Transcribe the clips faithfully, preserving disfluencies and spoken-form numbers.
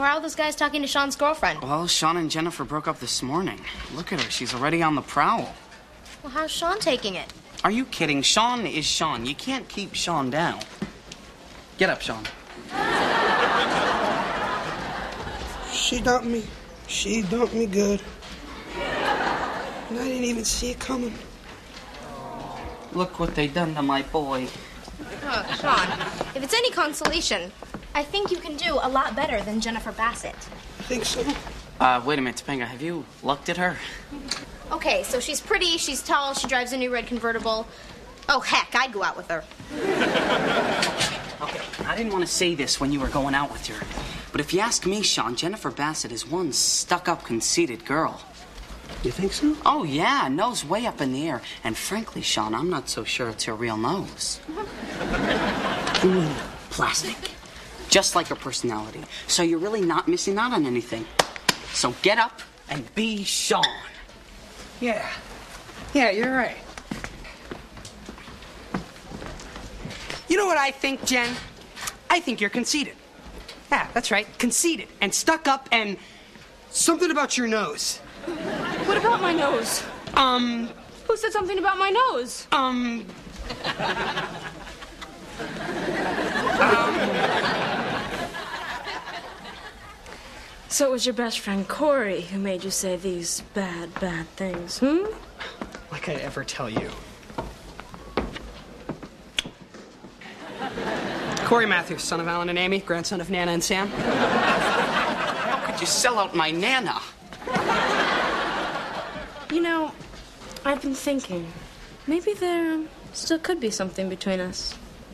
Morale, this guy's talking to Sean's girlfriend. Well, Sean and Jennifer broke up this morning. Look at her. She's already on the prowl. Well, how's Sean taking it? Are you kidding? Sean is Sean. You can't keep Sean down. Get up, Sean. She dumped me. She dumped me good. And I didn't even see it coming. Look what they done to my boy. Oh, Sean, if it's any consolation, I think you can do a lot better than Jennifer Bassett. I think so. Uh, wait a minute, Topanga. Have you looked at her? Okay, so she's pretty, she's tall, she drives a new red convertible. Oh, heck, I'd go out with her. Okay, I didn't want to say this when you were going out with her. But if you ask me, Sean, Jennifer Bassett is one stuck-up, conceited girl. You think so? Oh, yeah, nose way up in the air. And frankly, Sean, I'm not so sure it's her real nose. Mm. Plastic. Just like her personality. So you're really not missing out on anything. So get up and be Sean. Yeah. Yeah, you're right. You know what I think, Jen? I think you're conceited. Yeah, that's right. Conceited and stuck up and something about your nose. What about my nose? Um... Who said something about my nose? Um... um... So it was your best friend Corey who made you say these bad, bad things, hmm? Like I'd ever tell you. Corey Matthews, son of Alan and Amy, grandson of Nana and Sam. How could you sell out my Nana? You know, I've been thinking, maybe there still could be something between us.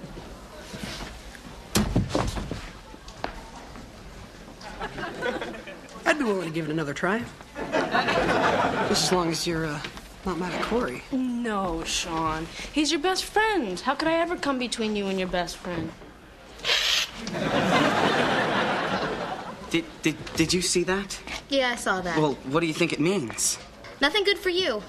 I'd be willing to give it another try. Just as long as you're, uh, not mad at Corey. No, Sean. He's your best friend. How could I ever come between you and your best friend? Did, did, did you see that? Yeah, I saw that. Well, what do you think it means? Nothing good for you.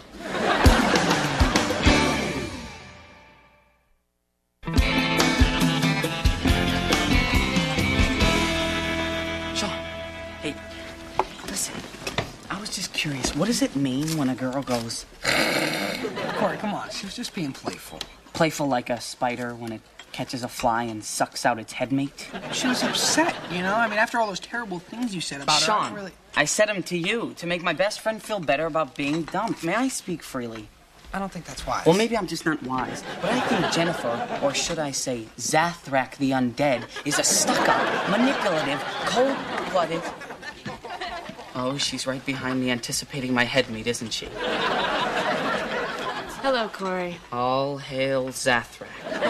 Sean, hey, listen. I was just curious. What does it mean when a girl goes... Corey, come on. She was just being playful. Playful like a spider when it catches a fly and sucks out its headmate? She was upset, you know? I mean, after all those terrible things you said about her, I Sean, was really... I said them to you to make my best friend feel better about being dumped. May I speak freely? I don't think that's wise. Well, maybe I'm just not wise, but I think Jennifer, or should I say Zathrak the Undead, is a stuck-up, manipulative, cold-blooded... Oh, she's right behind me anticipating my headmeat, isn't she? Hello, Corey. All hail Zathrak.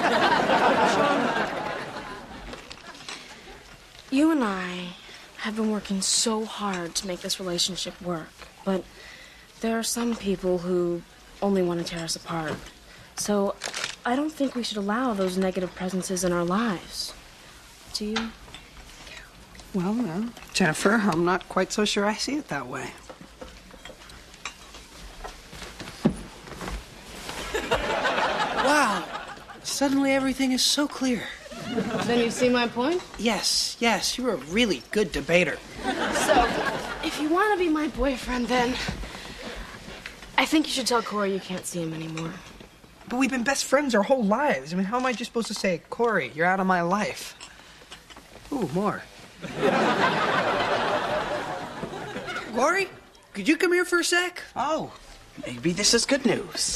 You and I have been working so hard to make this relationship work, but there are some people who only want to tear us apart. So I don't think we should allow those negative presences in our lives. Do you? Well, no. Jennifer, I'm not quite so sure I see it that way. Wow. Suddenly everything is so clear. Then you see my point? Yes, yes, you're a really good debater. So, if you want to be my boyfriend, then I think you should tell Corey you can't see him anymore. But we've been best friends our whole lives. I mean, how am I just supposed to say, Corey, you're out of my life? Ooh, more. Corey, could you come here for a sec? Oh, maybe this is good news.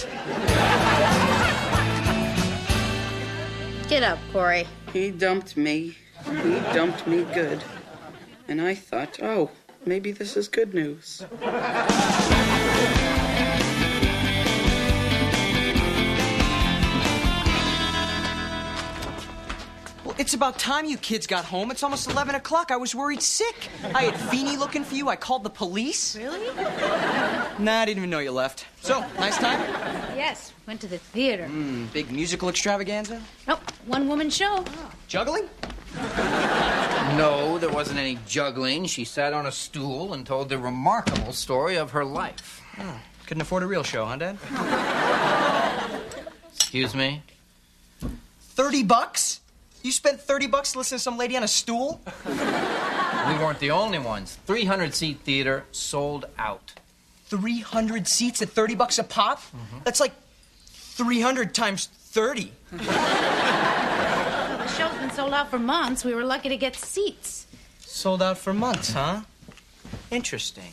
Get up, Corey. He dumped me. He dumped me good. And I thought, oh, maybe this is good news. Well, it's about time you kids got home. It's almost eleven o'clock. I was worried sick. I had Feeny looking for you. I called the police. Really? Nah, I didn't even know you left. So, nice time? Yes, went to the theater. Mm, big musical extravaganza? Oh, one-woman show. Juggling? No, there wasn't any juggling. She sat on a stool and told the remarkable story of her life. Oh, couldn't afford a real show, huh, Dad? Excuse me? Thirty bucks? You spent thirty bucks to listen to some lady on a stool? We weren't the only ones. three hundred seat theater sold out. three hundred seats at thirty bucks a pop? Mm-hmm. That's like three hundred times thirty. The show's been sold out for months. We were lucky to get seats. Sold out for months, huh? Interesting.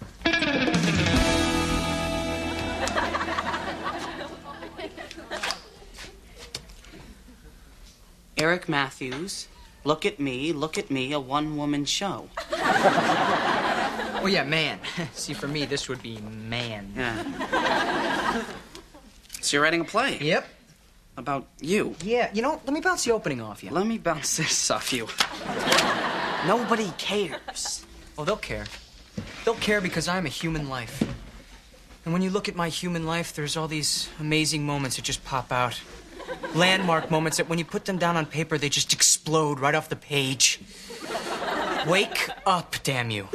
Eric Matthews, look at me, look at me, a one-woman show. Oh, yeah, man. See, for me, this would be man. Yeah. So you're writing a play? Yep. About you? Yeah, you know, let me bounce the opening off you. Let me bounce this off you. Nobody cares. Oh, they'll care. They'll care because I'm a human life. And when you look at my human life, there's all these amazing moments that just pop out. Landmark moments that when you put them down on paper, they just explode right off the page. Wake up, damn you.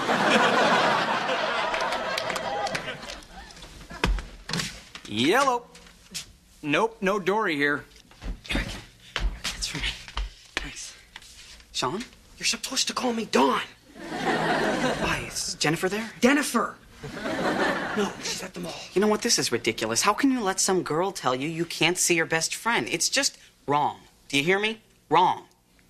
Yellow. Nope, no Dory here. Eric, that's for me. Thanks. Sean? You're supposed to call me Dawn. Why, is Jennifer there? Jennifer. No, she's at the mall. You know what? This is ridiculous. How can you let some girl tell you you can't see your best friend? It's just wrong. Do you hear me? Wrong.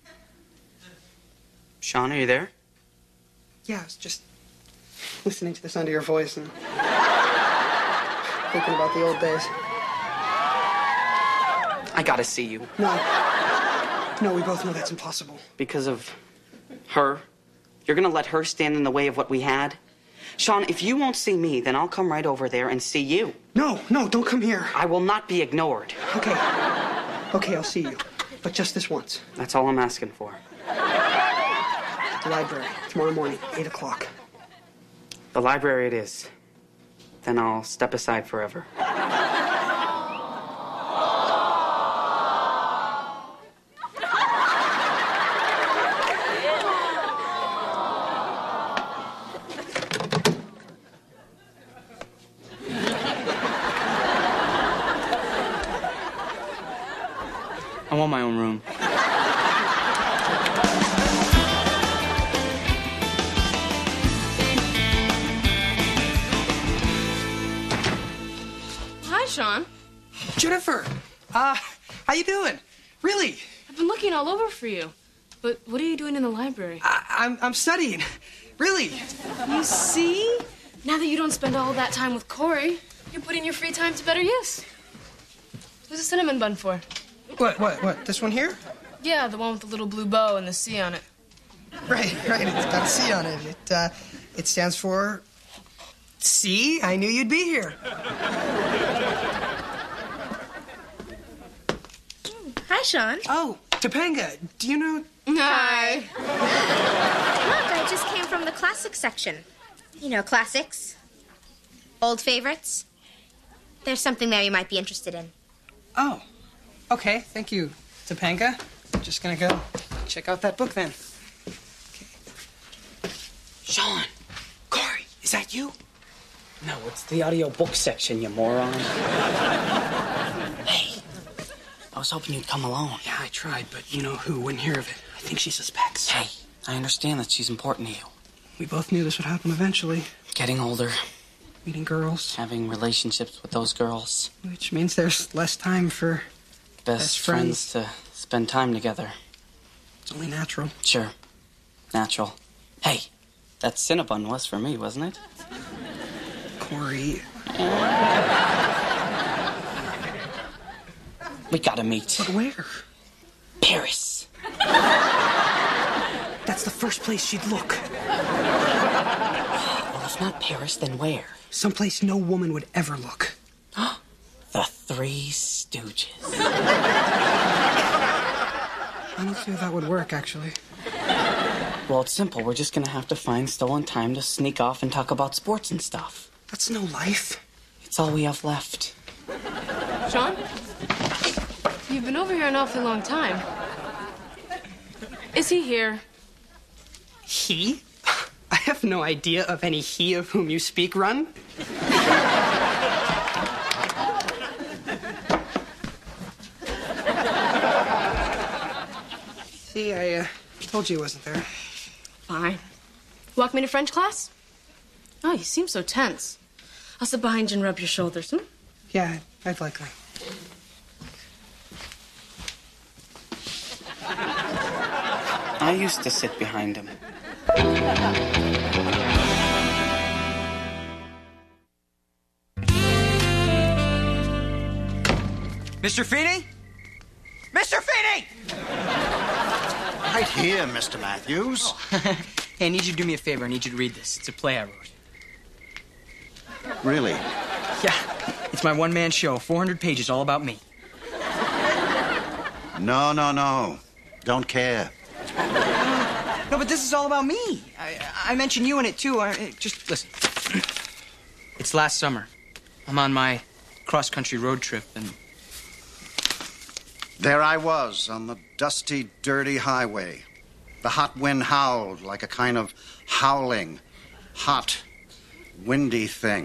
Sean, are you there? Yeah, I was just listening to the sound of your voice and thinking about the old days. I gotta see you. No. No, we both know that's impossible. Because of her? You're gonna let her stand in the way of what we had? Sean, if you won't see me, then I'll come right over there and see you. No, no, don't come here. I will not be ignored. Okay. Okay, I'll see you. But just this once. That's all I'm asking for. The library, tomorrow morning, eight o'clock. The library it is. Then I'll step aside forever. I want my own room. Hi, Sean. Jennifer, uh, how you doing? Really? I've been looking all over for you. But what are you doing in the library? I, I'm, I'm studying. Really? You see? Now that you don't spend all that time with Corey, you're putting your free time to better use. Who's a cinnamon bun for? What, what, what? This one here? Yeah, the one with the little blue bow and the C on it. Right, right. It's got a C on it. It, uh, it stands for... See? I knew you'd be here. Hi, Sean. Oh, Topanga, do you know... Hi. Look, I just came from the classics section. You know, classics. Old favorites. There's something there you might be interested in. Oh, okay. Thank you, Topanga. I'm just gonna go check out that book then. Okay. Sean! Corey, is that you? No, it's the audiobook section, you moron. Hey, I was hoping you'd come alone. Yeah, I tried, but you know who wouldn't hear of it. I think she suspects. Hey, I understand that she's important to you. We both knew this would happen eventually. Getting older, Meeting girls, having relationships with those girls. which means there's less time for... Best, Best friends. friends. to spend time together. It's only natural. Sure. Natural. Hey, that Cinnabon was for me, wasn't it? Corey... We gotta meet. But where? Paris. That's the first place she'd look. Well, if not Paris, then where? Someplace no woman would ever look. The Three Stooges. I don't see how that would work, actually. Well, it's simple. We're just gonna have to find stolen time to sneak off and talk about sports and stuff. That's no life. It's all we have left. Sean? You've been over here an awfully long time. Is he here? He? I have no idea of any he of whom you speak, Run. See, I uh, told you he wasn't there. Fine. Walk me to French class? Oh, you seem so tense. I'll sit behind you and rub your shoulders, hmm? Yeah, I'd like that. I used to sit behind him. Mister Feeney? Mister Feeney! Right here, Mister Matthews. Oh. Hey, I need you to do me a favor. I need you to read this. It's a play I wrote. Really? Yeah. It's my one-man show. four hundred pages, all about me. No, no, no. Don't care. No, but this is all about me. I, I mentioned you in it, too. I, just listen. It's last summer. I'm on my cross-country road trip, and... There I was on the dusty, dirty highway. The hot wind howled like a kind of howling, hot, windy thing.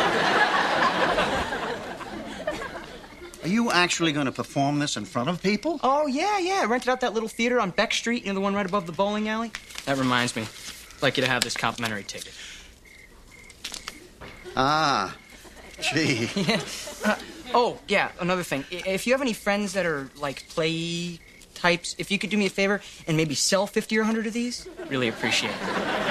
Are you actually going to perform this in front of people? Oh, yeah, yeah. I rented out that little theater on Beck Street, you know, the one right above the bowling alley? That reminds me. I'd like you to have this complimentary ticket. Ah, gee. Yeah. Uh, oh, yeah, another thing. If you have any friends that are, like, play types, if you could do me a favor and maybe sell fifty or a hundred of these, really appreciate it.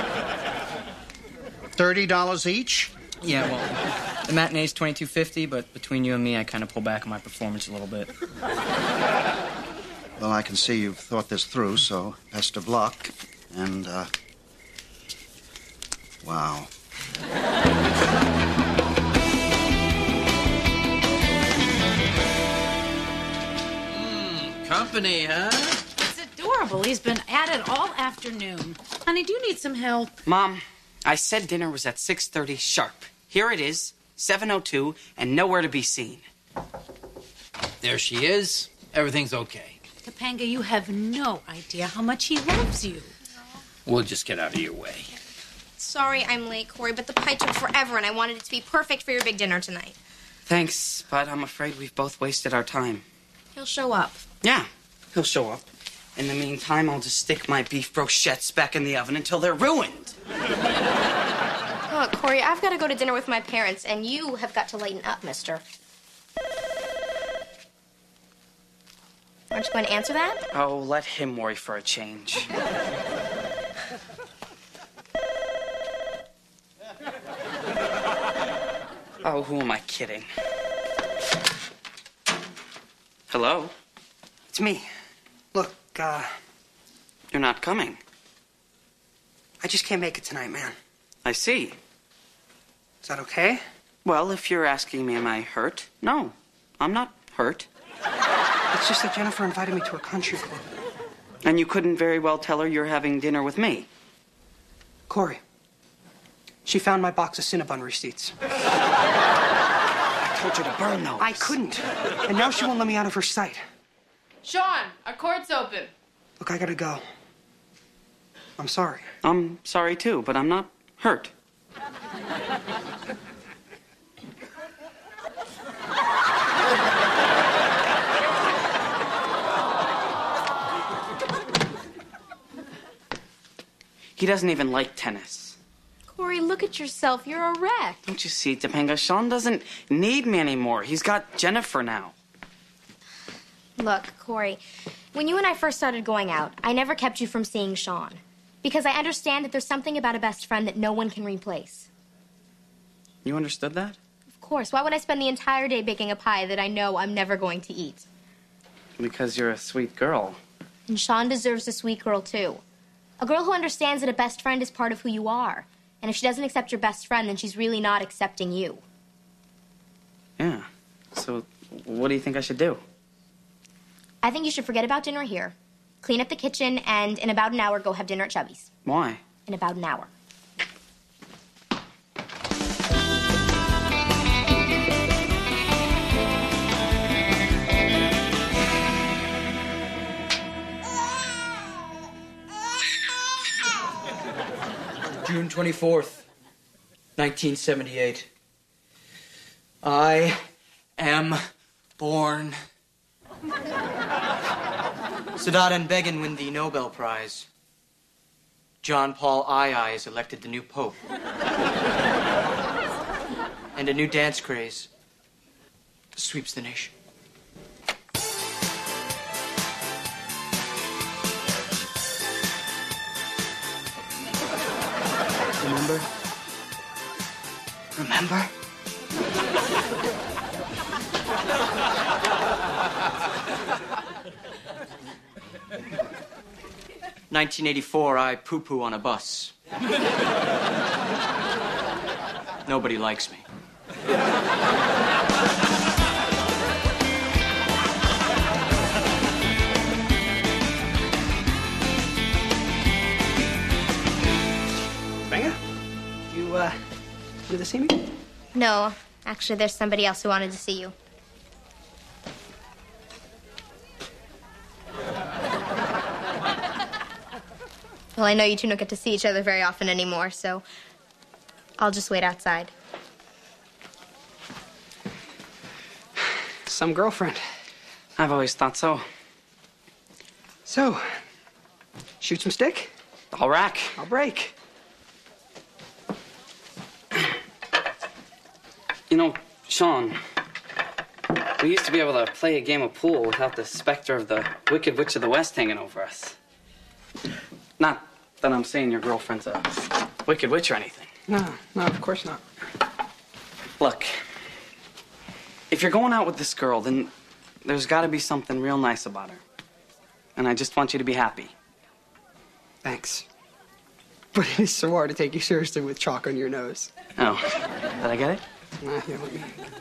thirty dollars each? Yeah, well, the matinee's twenty-two fifty, but between you and me, I kind of pull back on my performance a little bit. Well, I can see you've thought this through, so best of luck. And, uh... wow. Mm, company, huh? It's adorable. He's been at it all afternoon. Honey, do you need some help? Mom, I said dinner was at six thirty sharp. Here it is, seven oh two, and nowhere to be seen. There she is. Everything's okay. Topanga, you have no idea how much he loves you. We'll just get out of your way. Sorry I'm late, Corey, but the pie took forever, and I wanted it to be perfect for your big dinner tonight. Thanks, but I'm afraid we've both wasted our time. He'll show up. Yeah, he'll show up. In the meantime, I'll just stick my beef brochettes back in the oven until they're ruined. Look, Corey, I've got to go to dinner with my parents, and you have got to lighten up, mister. Aren't you going to answer that? Oh, let him worry for a change. Oh, who am I kidding? Hello? It's me. Look, uh, You're not coming. I just can't make it tonight, man. I see. Is that okay? Well, if you're asking me, am I hurt? No, I'm not hurt. It's just that Jennifer invited me to a country club. And you couldn't very well tell her you're having dinner with me. Corey, she found my box of Cinnabon receipts. I told you to burn those. I couldn't. And now she won't let me out of her sight. Sean, our court's open. Look, I gotta go. I'm sorry. I'm sorry, too, but I'm not hurt. He doesn't even like tennis. Corey, look at yourself. You're a wreck. Don't you see, Topanga? Sean doesn't need me anymore. He's got Jennifer now. Look, Corey, when you and I first started going out, I never kept you from seeing Sean. Because I understand that there's something about a best friend that no one can replace. You understood that? Of course. Why would I spend the entire day baking a pie that I know I'm never going to eat? Because you're a sweet girl. And Sean deserves a sweet girl, too. A girl who understands that a best friend is part of who you are. And if she doesn't accept your best friend, then she's really not accepting you. Yeah. So, what do you think I should do? I think you should forget about dinner here, clean up the kitchen, and in about an hour go have dinner at Chubby's. Why? In about an hour. June twenty-fourth, nineteen seventy-eight. I am born. Sadat and Begin win the Nobel Prize. John Paul I is elected the new pope. And a new dance craze sweeps the nation. Remember? Remember? nineteen eighty-four, I poo-poo on a bus. Nobody likes me. Topanga? You, uh, wanted to see me? No, actually, there's somebody else who wanted to see you. Well, I know you two don't get to see each other very often anymore, so I'll just wait outside. Some girlfriend. I've always thought so. So, shoot some stick? I'll rack. I'll break. You know, Sean, we used to be able to play a game of pool without the specter of the Wicked Witch of the West hanging over us. Not that I'm saying your girlfriend's a wicked witch or anything. No, no, of course not. Look, if you're going out with this girl, then there's got to be something real nice about her. And I just want you to be happy. Thanks. But it is so hard to take you seriously with chalk on your nose. Oh, did I get it? Nah, here, let me...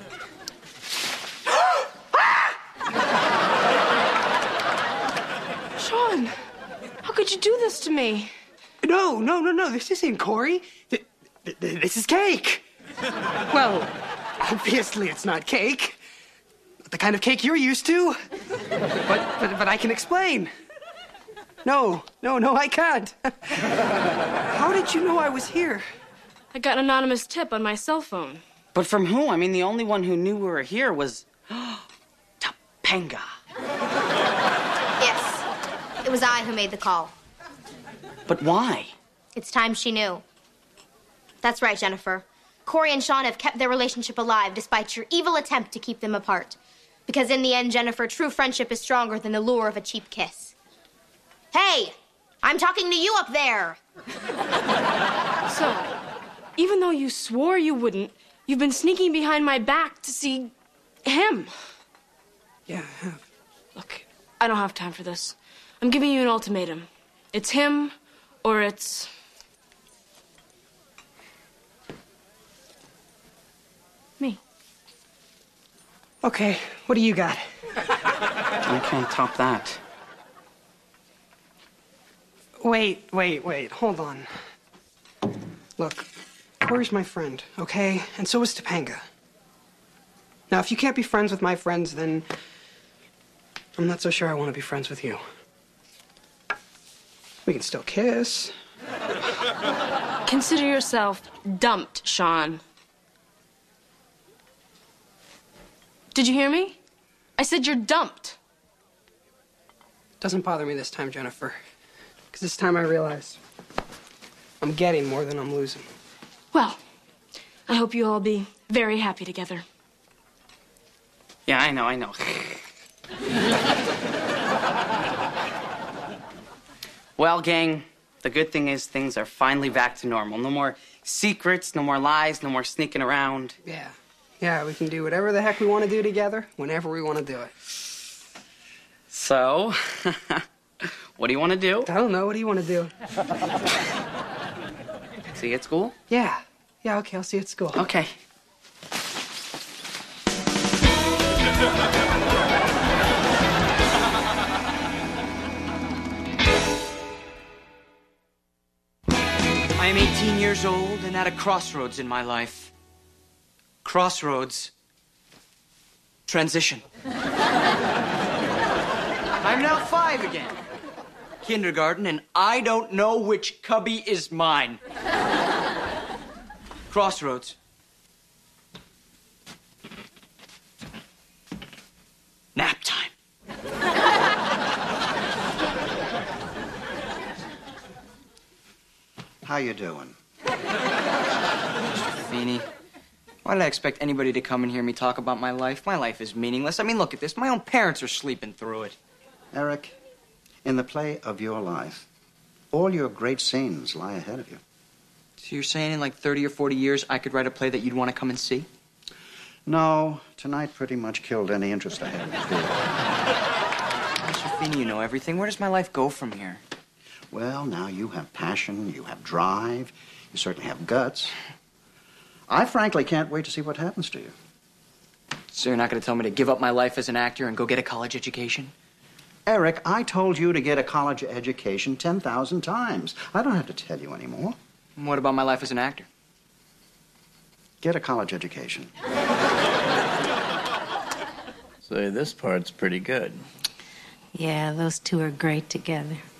Sean, how could you do this to me? No, no, no, no, this isn't Corey. Th- th- th- This is cake. Well, obviously it's not cake. Not the kind of cake you're used to. But, but, but I can explain. No, no, no, I can't. How did you know I was here? I got an anonymous tip on my cell phone. But from who? I mean, the only one who knew we were here was Topanga. Yes, it was I who made the call. But why? It's time she knew. That's right, Jennifer. Corey and Sean have kept their relationship alive despite your evil attempt to keep them apart. Because in the end, Jennifer, true friendship is stronger than the lure of a cheap kiss. Hey, I'm talking to you up there. So, even though you swore you wouldn't, you've been sneaking behind my back to see him. Yeah, I have. Look, I don't have time for this. I'm giving you an ultimatum. It's him, or it's... me. Okay, what do you got? I can't top that. Wait, wait, wait, hold on. Look, Corey's my friend, okay? And so is Topanga. Now, if you can't be friends with my friends, then I'm not so sure I want to be friends with you. We can still kiss. Consider yourself dumped, Sean. Did you hear me? I said you're dumped. Doesn't bother me this time, Jennifer. Because this time I realize I'm getting more than I'm losing. Well, I hope you'll all be very happy together. Yeah, I know, I know. Well, gang, the good thing is things are finally back to normal. No more secrets, no more lies, no more sneaking around. Yeah. Yeah, we can do whatever the heck we want to do together, whenever we want to do it. So, what do you want to do? I don't know. What do you want to do? See you at school? Yeah. Yeah, okay, I'll see you at school. Okay. I am eighteen years old and at a crossroads in my life. Crossroads. Transition. I'm now five again. Kindergarten, and I don't know which cubby is mine. Crossroads. Nap time. how you doing? Feeney, why did I expect anybody to come and hear me talk about my life? My life is meaningless. I mean, look at this. My own parents are sleeping through it. Eric, in the play of your life, all your great scenes lie ahead of you. So you're saying in like thirty or forty years I could write a play that you'd want to come and see? No, tonight pretty much killed any interest I had in the theater. Mister Feeney, you know everything. Where does my life go from here? Well, now you have passion, you have drive, you certainly have guts. I frankly can't wait to see what happens to you. So you're not going to tell me to give up my life as an actor and go get a college education? Eric, I told you to get a college education ten thousand times. I don't have to tell you anymore. And what about my life as an actor? Get a college education. Say, this part's pretty good. Yeah, those two are great together.